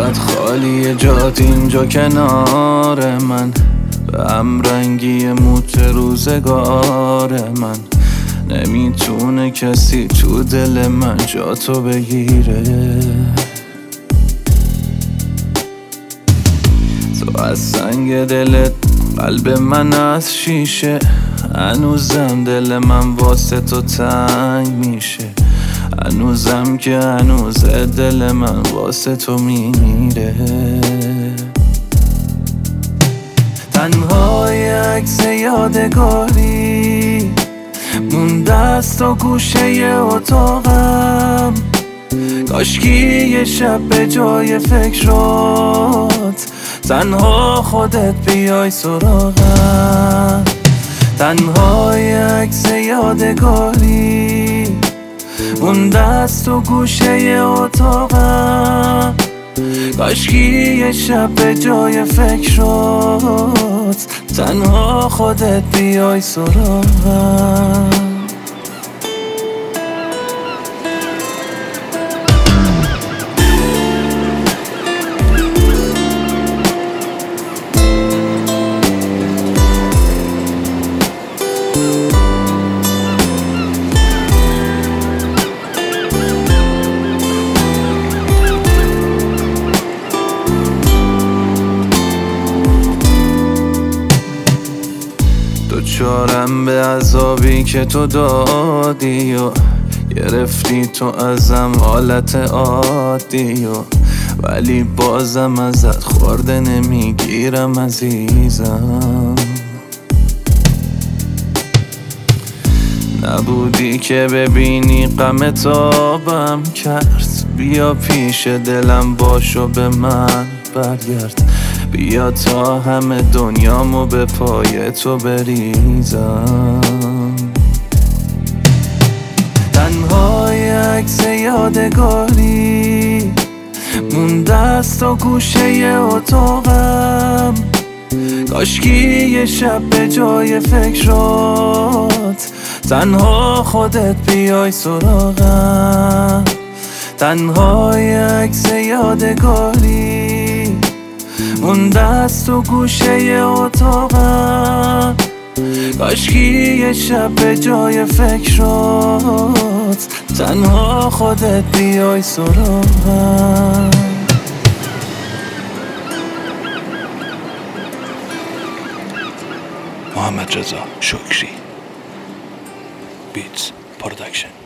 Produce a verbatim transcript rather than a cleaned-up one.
انقدر خالی جات اینجا کنار من، به هم رنگی موت روزگار من. نمیتونه کسی تو دل من جاتو بگیره. تو از سنگ دلت، قلب من از شیشه. هنوزم دل من واسه تو تنگ میشه. هنوزم که هنوز دل من واسه تو میمیره. تنهای عکس یادگاری مونده است و گوشه اتاقم. کاشکی یه شب به جای فکرات تنها خودت بیای سراغم. تنهای عکس یادگاری مونده است و گوشه اتاقم. کاشکی یه شب به جای فکرات تنها خودت بیای سراغم. دوچارم به عذابی که تو دادی و گرفتی تو ازم حالت عادی و ولی بازم ازت خورده نمیگیرم عزیزم. نبودی که ببینی غم تابم کرد. بیا پیش دلم باش و به من برگرد. بیا تا همه دنیامو به پای تو بریزم. تنهای عکس یادگاری مونده است و گوشه اتاقم. کاشکی یه شب به جای فکرات تنها خودت بیای سراغم. تنهای عکس یادگاری مونده است و گوشه اتاقم. کاشکی یه شب به جای فکرات تنها خودت بیای سراغم. محمد رضا شکری بیتس پروداکشن.